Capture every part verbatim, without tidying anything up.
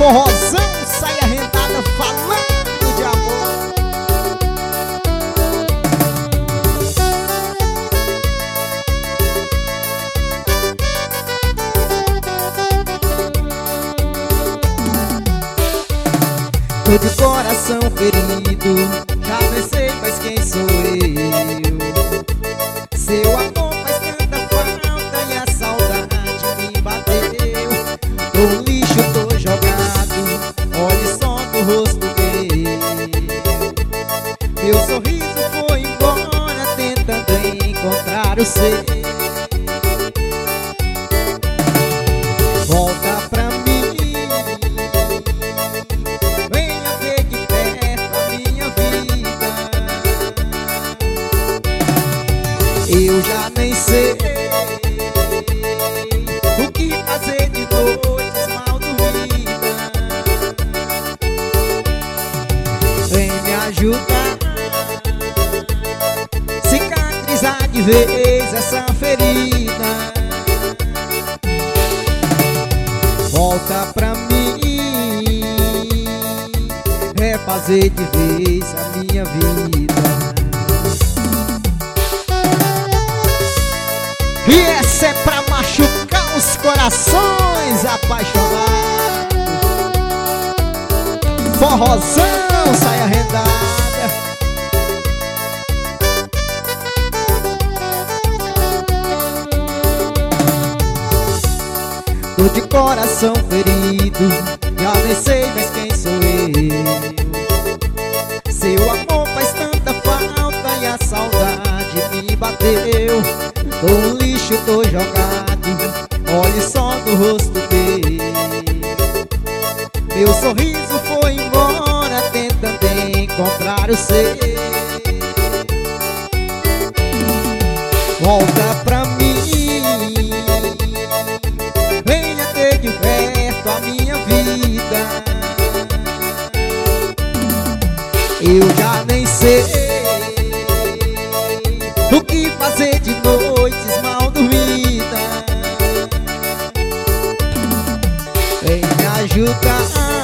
Forrozão, saia rentada falando de amor. Tô de coração ferido, já nem sei mais quem sou eu. Seu amor faz tanta falta e a saudade me bateu. No lixo tô jogado, olhe só no rosto meu. Meu sorriso foi embora tentando encontrar o seu. Volta pra mim, venha ver de perto a minha vida. Eu já nem sei o que fazer de noites mal dormidas. Vem me ajudar, cicatrizar de vez essa ferida. Volta pra mim, refazer de vez a minha vida. E essa é pra machucar os corações apaixonados. Forrozão, saia rendada. Tô de coração ferido, já nem sei mais quem sou eu. Seu amor faz tanta falta e a saudade me bateu. Tô no lixo, tô jogado, olhe só no rosto meu. Meu sorriso foi embora tentando encontrar o seu. Volta pra mim, venha ter de perto a minha vida. Eu já nem sei o que fazer de noites mal dormidas. Vem me ajudar,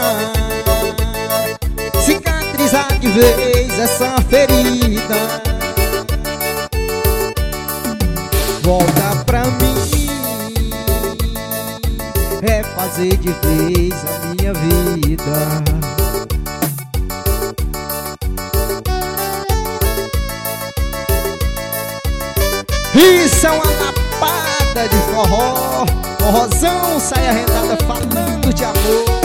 cicatrizar de vez essa ferida. Volta pra mim, refazer de vez a minha vida. Isso é uma lapada de forró. Forrozão, saia rendada falando de amor.